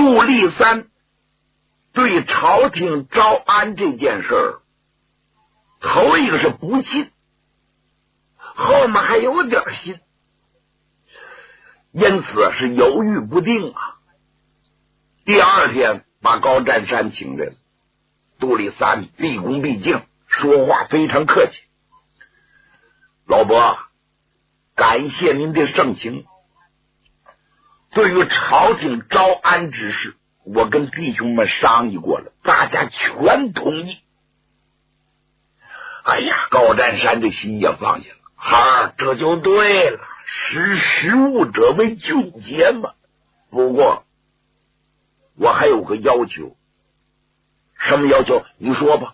杜立三对朝廷招安这件事儿，头一个是不信，后面还有点信，因此是犹豫不定啊。第二天把高占山请来了，杜立三毕恭毕敬，说话非常客气。老伯，感谢您的盛情，对于朝廷招安之事，我跟弟兄们商议过了，大家全同意。哎呀，高占山这心也放下了，哈，这就对了，识时务者为俊杰嘛。不过我还有个要求。什么要求？你说吧。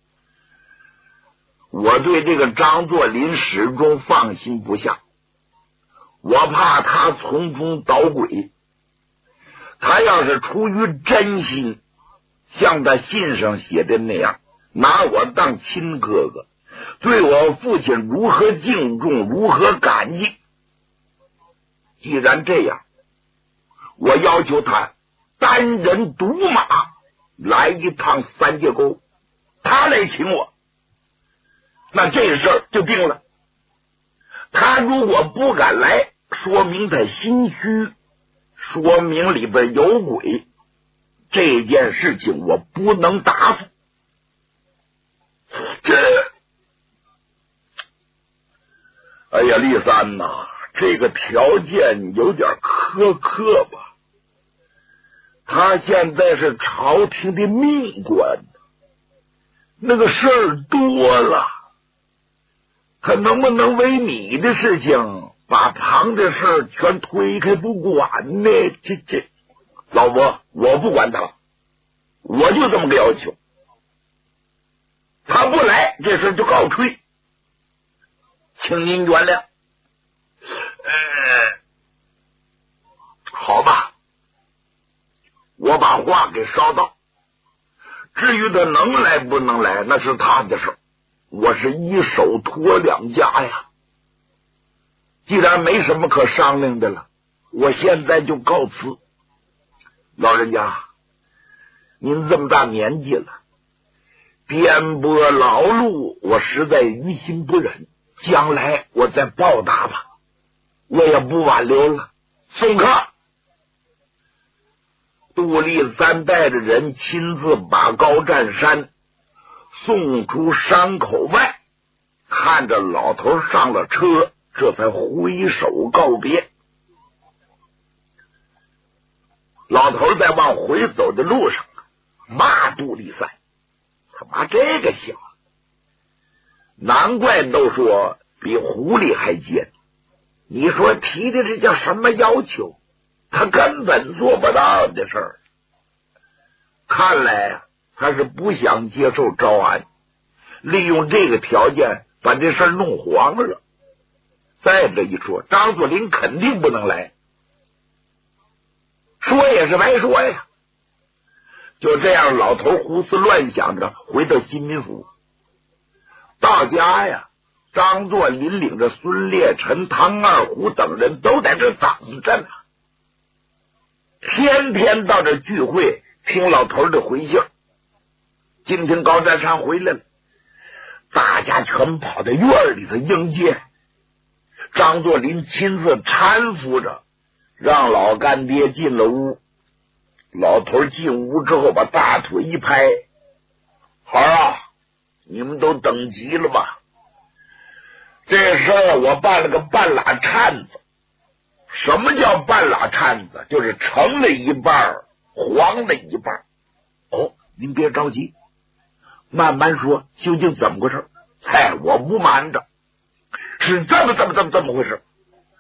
我对这个张作霖始终放心不下，我怕他从中捣鬼。他要是出于真心，像他信上写的那样，拿我当亲哥哥，对我父亲如何敬重，如何感激。既然这样，我要求他单人独马来一趟三界沟，他来请我，那这事儿就定了。他如果不敢来，说明他心虚，说明里边有鬼，这件事情我不能答复。哎呀，立三呐，这个条件有点苛刻吧？他现在是朝廷的命官，那个事儿多了，他能不能为你的事情把旁的事儿全推开不管呢？老伯，我不管他，我就这么个要求。他不来，这事就告吹，请您原谅。好吧，我把话给捎到。至于他能来不能来，那是他的事，我是一手托两家呀。既然没什么可商量的了，我现在就告辞。老人家，您这么大年纪了，颠簸劳碌，我实在于心不忍，将来我再报答吧，我也不挽留了。送客。杜立三带着人亲自把高占山送出山口外，看着老头上了车，这才挥手告别。老头在往回走的路上骂杜立三，他妈这个小子，难怪都说比狐狸还贱。你说提的这叫什么要求？他根本做不到的事儿。看来啊，他是不想接受招安，利用这个条件把这事儿弄黄了。再这一说，张作霖肯定不能来，说也是白说呀。就这样，老头胡思乱想着回到新民府。到家呀，张作霖领着孙烈臣、唐二虎等人都在这等着呢，天天到这聚会听老头的回信。今天高占山回来了，大家全跑到院里头迎接。张作霖亲自搀扶着，让老干爹进了屋。老头进屋之后，把大腿一拍：“好啊，你们都等急了吧？这事儿我办了个半拉颤子。什么叫半拉颤子？就是成了一半，黄了一半。哦，您别着急，慢慢说，究竟怎么回事？嗨，我不瞒着，是这么回事。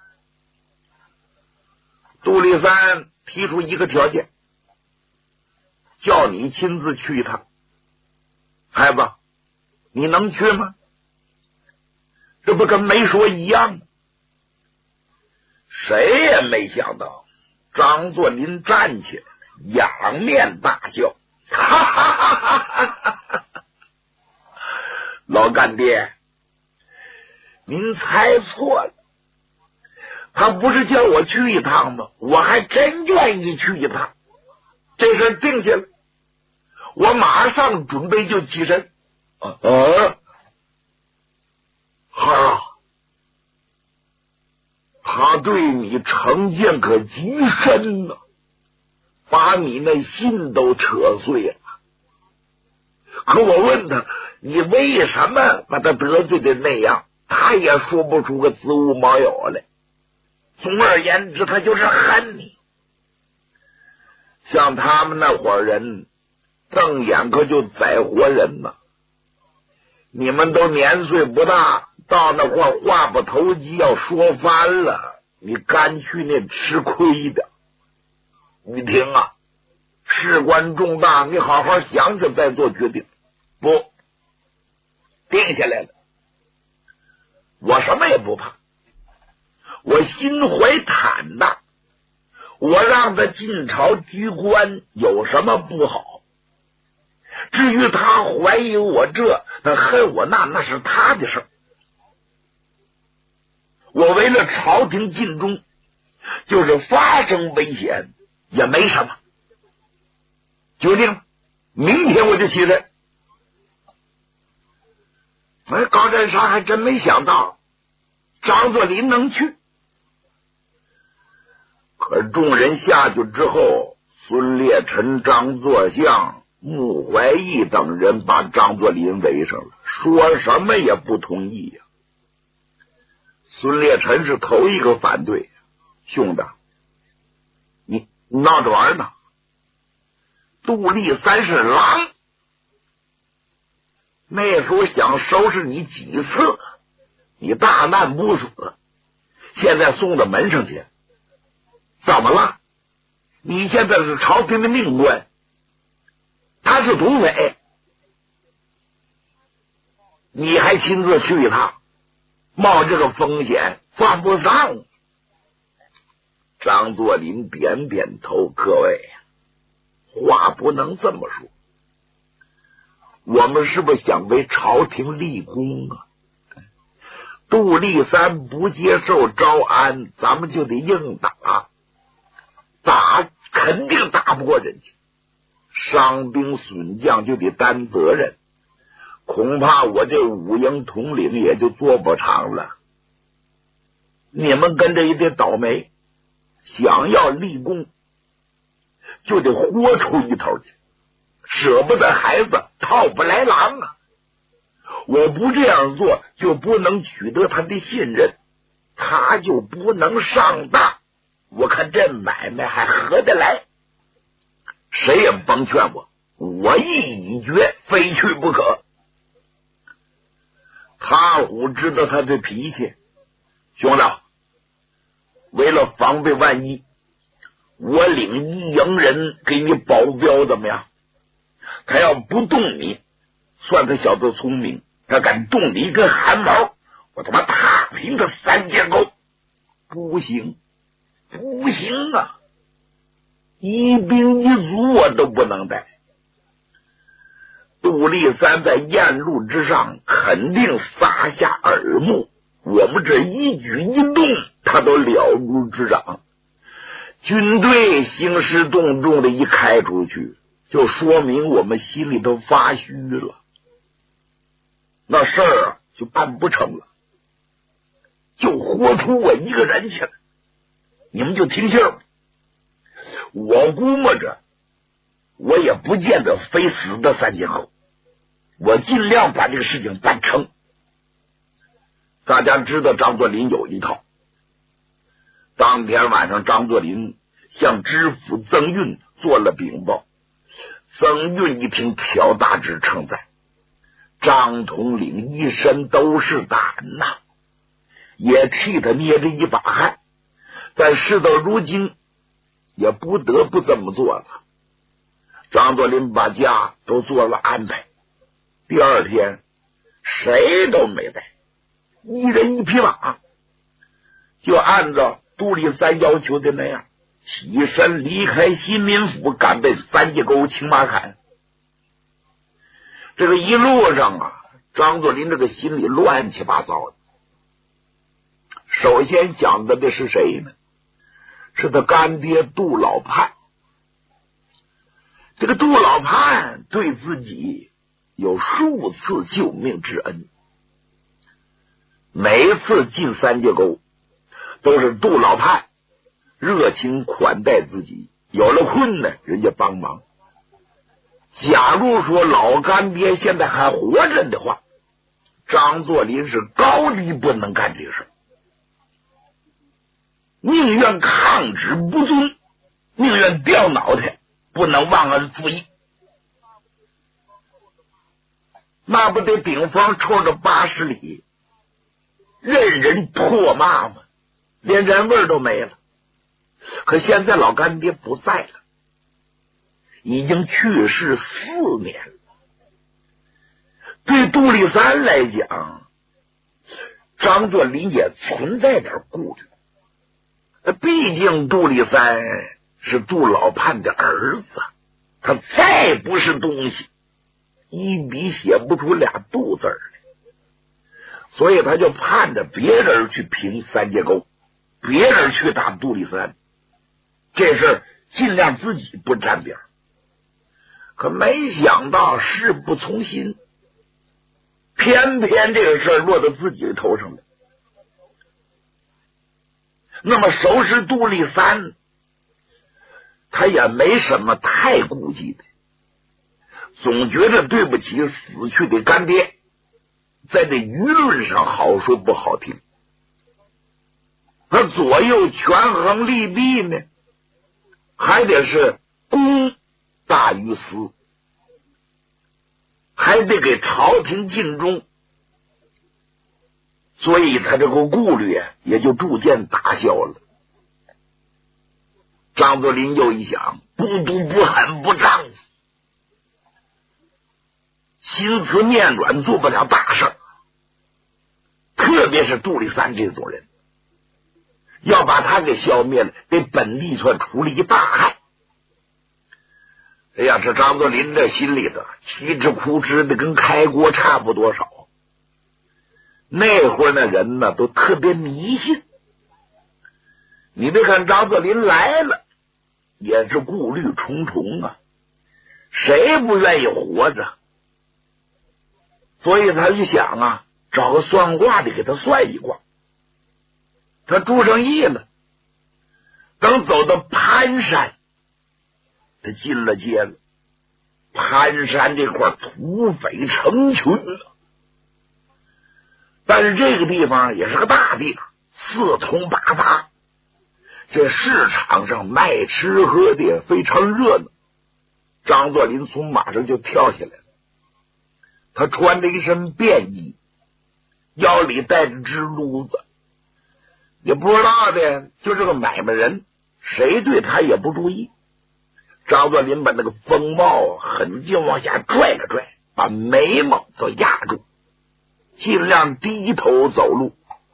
杜立三提出一个条件，叫你亲自去一趟。孩子，你能去吗？这不跟没说一样吗？谁也没想到，张作霖站起来，仰面大笑，哈哈哈哈哈哈！老干爹，您猜错了，他不是叫我去一趟吗？我还真愿意去一趟。 这事定下来，我马上准备就起身。孩儿啊，他对你成见可极深呢，把你那心都扯碎了。可我问他，你为什么把他得罪的那样，他也说不出个子无毛有来。总而言之，他就是恨你。像他们那伙人，瞪眼可就宰活人呐。你们都年岁不大，到那块话不投机，要说翻了，你干去那吃亏的。你听啊，事关重大，你好好想想再做决定。不，定下来了，我什么也不怕，我心怀坦荡，我让他进朝居官有什么不好？至于他怀疑我这，他恨我那是他的事。我为了朝廷尽忠，就是发生危险也没什么。决定明天我就起来。高占山还真没想到张作霖能去。可众人下去之后，孙烈臣、张作相、穆怀义等人把张作霖围上了，说什么也不同意呀。孙烈臣是头一个反对，兄弟，你闹着玩呢？杜立三是狼，那时候想收拾你几次，你大难不死，现在送到门上去，怎么了？你现在是朝廷的命官，他是土匪，你还亲自去一趟，冒这个风险犯不上。张作霖点点头，各位话不能这么说，我们是不是想为朝廷立功啊？杜立三不接受招安，咱们就得硬打，打肯定打不过人家，伤兵损将就得担责任，恐怕我这五营统领也就做不长了。你们跟着也得倒霉，想要立功就得豁出一头去，舍不得孩子套不来狼啊！我不这样做，就不能取得他的信任，他就不能上当。我看这买卖还合得来，谁也甭劝我，我意已决，非去不可。他虎知道他的脾气，兄弟，为了防备万一，我领一营人给你保镖，怎么样？他要不动你，算他小子聪明；他敢动你一根汗毛，我他妈踏平他三节沟！不行，不行啊！一兵一卒我都不能带。杜立三在雁路之上肯定撒下耳目，我们这一举一动他都了如指掌。军队兴师动众的一开出去，就说明我们心里头发虚了，那事儿就办不成了，就豁出我一个人去了。你们就听信儿，我估摸着我也不见得非死的三节后，我尽量把这个事情办成。大家知道张作霖有一套。当天晚上，张作霖向知府曾运做了禀报。曾运一听，挑大指称赞：张统领一身都是胆呐，也替他捏着一把汗。但事到如今，也不得不这么做了。张作霖把家都做了安排，第二天谁都没带，一人一匹马，就按照杜立三要求的那样，起身离开新民府，赶奔三节沟青马坎。这个一路上啊，张作霖这个心里乱七八糟的。首先讲的是谁呢？是他干爹杜老盼。 这个杜老潘对自己有数次救命之恩，每一次进三界沟都是杜老潘热情款待自己，有了困难人家帮忙。假如说老干爹现在还活着的话，张作霖是高低不能干这事，宁愿抗旨不遵，宁愿掉脑袋，不能忘恩负义。那不得顶风冲着80里，任人唾骂吗？连人味都没了。可现在老干爹不在了，已经去世4年了。对杜立三来讲，张作霖也存在点顾虑。毕竟杜立三是杜老潘的儿子，他再不是东西，一笔写不出俩杜字来，所以他就盼着别人去平三界沟，别人去打杜立三，这事尽量自己不沾边。可没想到事不从心，偏偏这个事落到自己的头上了。那么收拾杜立三，他也没什么太顾忌的，总觉得对不起死去的干爹，在这舆论上好说不好听。他左右权衡利弊呢，还得是公大于私，还得给朝廷尽忠，所以他这个顾虑也就逐渐打消了。张作霖又一想，不毒不狠不仗义，心慈面软，做不了大事，特别是杜立三这种人，要把他给消灭了，给本地算除了一大害。哎呀，这张作霖这心里头气直哭哧的，跟开锅差不多少。那会儿那人呢，都特别迷信。你别看张作霖来了，也是顾虑重重啊，谁不愿意活着？所以他就想啊，找个算卦的给他算一卦。他注上意了，等走到潘山，他进了街了。潘山这块土匪成群了，但是这个地方也是个大地方，四通八达，这市场上卖吃喝的也非常热闹。张作霖从马上就跳下来了，他穿着一身便衣，腰里带着只撸子，也不知道的就这个买卖人，谁对他也不注意。张作霖把那个风帽狠劲往下拽了拽，把眉毛都压住，尽量低头走路。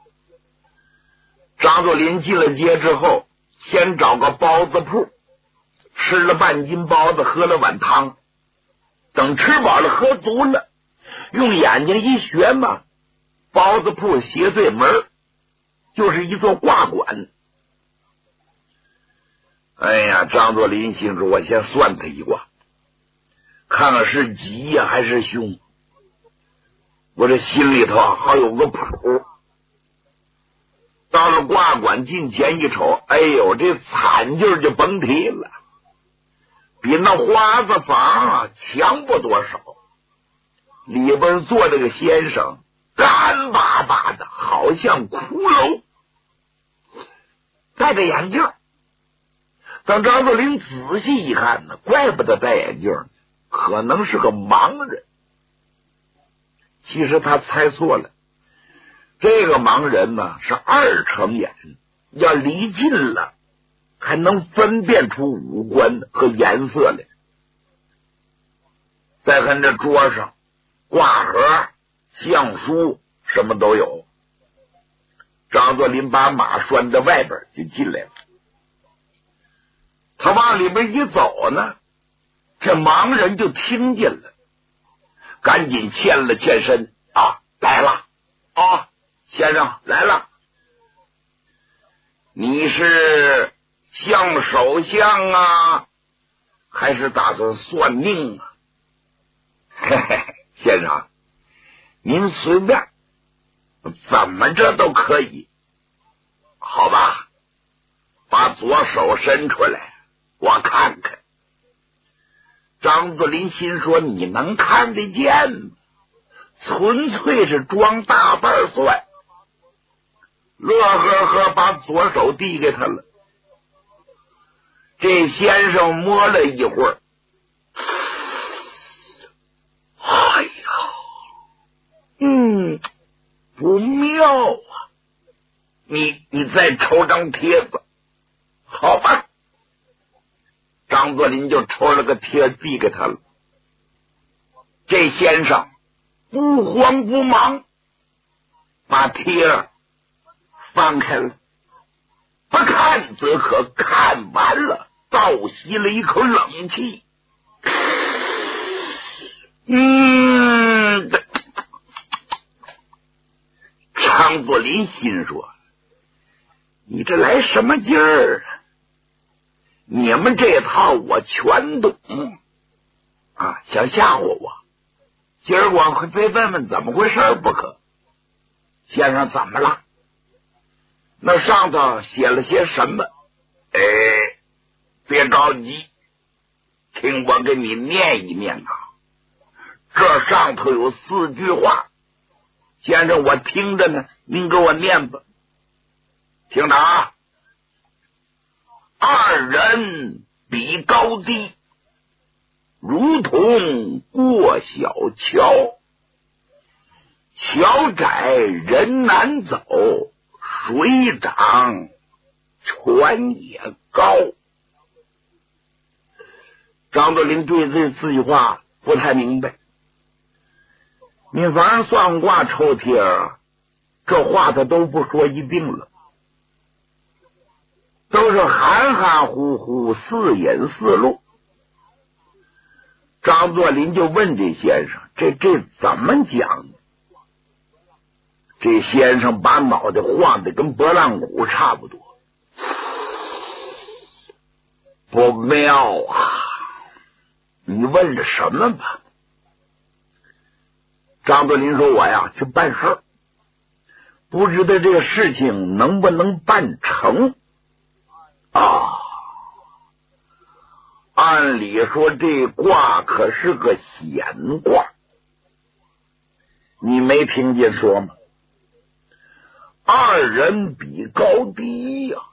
张作霖进了街之后，先找个包子铺，吃了半斤包子，喝了碗汤。等吃饱了喝足了，用眼睛一学嘛，包子铺斜对门就是一座卦馆。哎呀，张作霖心说，我先算他一卦，看看是吉呀还是凶。我这心里头好有个谱。到了卦馆近前一瞅，哎呦，这惨劲儿就甭提了，比那花子房强不多少。里边坐这个先生干巴巴的，好像骷髅，戴着眼镜。等张作霖仔细一看呢，怪不得戴眼镜，可能是个盲人。其实他猜错了，这个盲人呢是2层眼，要离近了还能分辨出五官和颜色来。再看这桌上挂盒、相书什么都有。张作霖把马拴在外边就进来了。他往里边一走呢，这盲人就听见了，赶紧欠了欠身啊，来了啊，先生来了，你是像首相啊， 还是打算算命啊？嘿嘿，先生，您随便，怎么着都可以。好吧，把左手伸出来，我看看。张作霖心说，你能看得见吗？纯粹是装大瓣蒜。乐呵呵把左手递给他了。这先生摸了一会儿，哎呀，不妙啊！你再抽张帖子，好吧？张作霖就抽了个帖递给他了。这先生不慌不忙，把帖翻开了，不看则可，看完了倒吸了一口冷气。张作霖心说，你这来什么劲儿啊？你们这套我全懂啊，想吓唬我。今儿我非问问怎么回事不可。先生怎么了？那上头写了些什么？别着急，听我给你念一念啊。这上头有4句话，先生我听着呢，您给我念吧。听着啊，二人比高低，如同过小桥，桥窄人难走，水涨船也高。张作霖对这4句话不太明白。你反正算卦抽贴啊，这话他都不说一定了，都是含含糊糊，似隐似露。张作霖就问这先生，这怎么讲？这先生把脑袋晃得跟拨浪鼓差不多。不妙啊！你问了什么吧？张作霖说，我呀去办事儿，不知道这个事情能不能办成啊？按理说这卦可是个闲卦，你没听见说吗？二人比高低呀，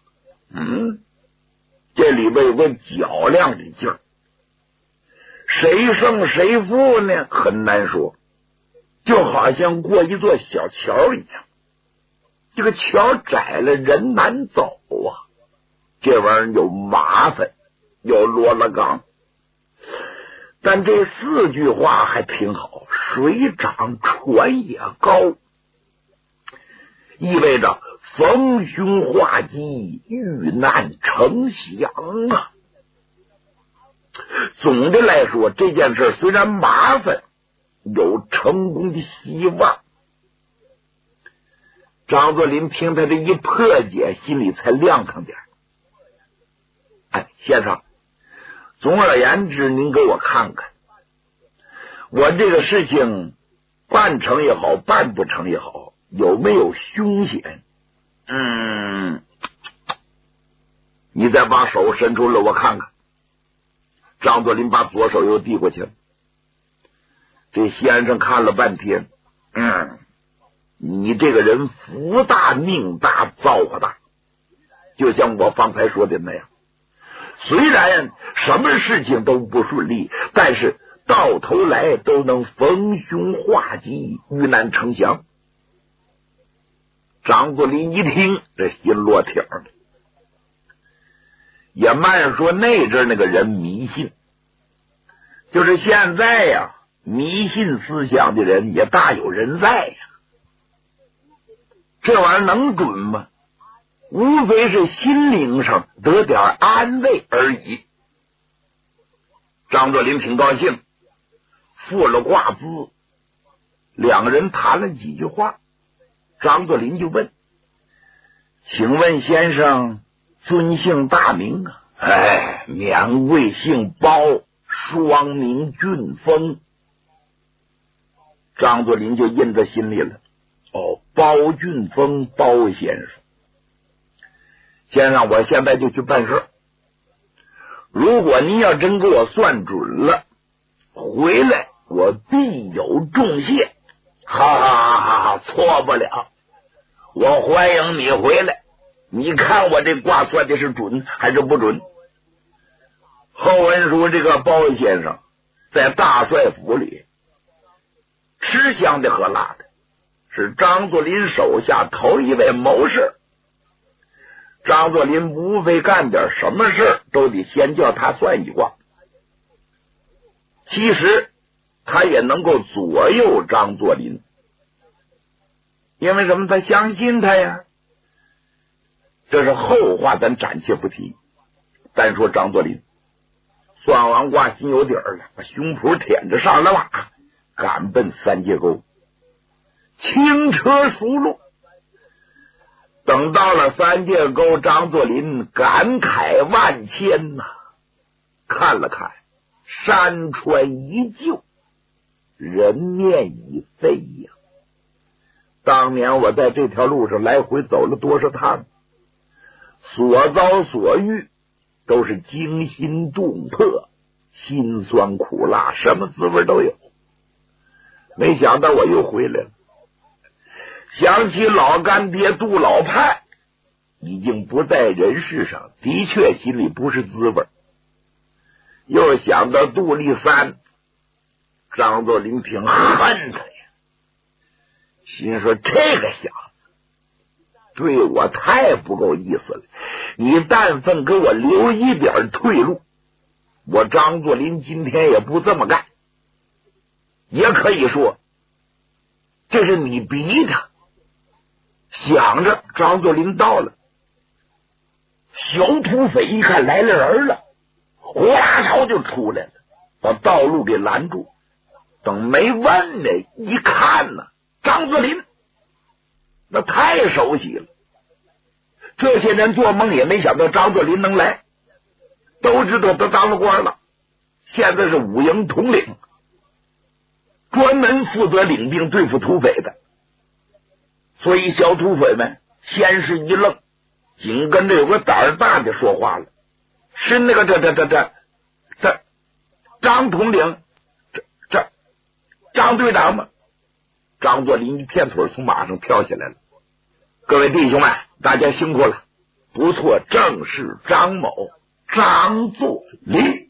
这里边有个较量的劲儿，谁胜谁负呢？很难说，就好像过一座小桥一样，这个桥窄了，人难走啊，这玩意儿有麻烦，有罗了杠。但这4句话还挺好，水涨船也高，意味着逢凶化吉，遇难成祥啊。总的来说，这件事虽然麻烦，有成功的希望。张作霖听他这一破解，心里才亮堂点。先生，总而言之，您给我看看，我这个事情办成也好，办不成也好，有没有凶险？你再把手伸出来我看看。张作霖把左手又递过去了。这先生看了半天，你这个人福大命大，造化大，就像我方才说的那样，虽然什么事情都不顺利，但是到头来都能逢凶化吉，遇难成祥。张作霖一听，这心落挑了。也慢说那阵那个人迷信，就是现在呀，迷信思想的人也大有人在呀。这玩意儿能准吗？无非是心灵上得点安慰而已。张作霖挺高兴，付了卦资，两个人谈了几句话。张作霖就问，请问先生尊姓大名啊？ 免贵姓包，双名俊峰。张作霖就印在心里了。包俊峰，包先生，先生，我现在就去办事。如果您要真给我算准了，回来我必有重谢。哈，错不了，我欢迎你回来。你看我这卦算的是准还是不准？后文书这个包先生在大帅府里吃香的喝辣的，是张作霖手下头一位谋士。张作霖无非干点什么事都得先叫他算一卦。其实他也能够左右张作霖，因为什么？他相信他呀。这是后话，咱暂且不提。单说张作霖算完卦，心有底儿了，把胸脯舔着上了马，赶奔三界沟。轻车熟路，等到了三界沟，张作霖感慨万千呐，看了看山川依旧，人面已非呀。当年我在这条路上来回走了多少趟，所遭所遇都是惊心动魄，辛酸苦辣，什么滋味都有。没想到我又回来了，想起老干爹杜老派已经不在人世上，的确心里不是滋味。又想到杜立三，张作霖挺恨他呀，心说这个小子对我太不够意思了，你但凡给我留一点退路，我张作霖今天也不这么干。也可以说这是你逼他。想着张作霖到了，小土匪一看来了人了，呼啦朝就出来了，把道路给拦住。等没问呢，一看呢，张作霖那太熟悉了。这些人做梦也没想到张作霖能来，都知道他当了官了，现在是五营统领，专门负责领兵对付土匪的。所以小土匪们先是一愣，紧跟着有个胆儿大的说话了，是那个这张统领，这张队长吗？张作霖一片腿从马上跳下来了。各位弟兄们，大家辛苦了，不错，正是张某张作霖。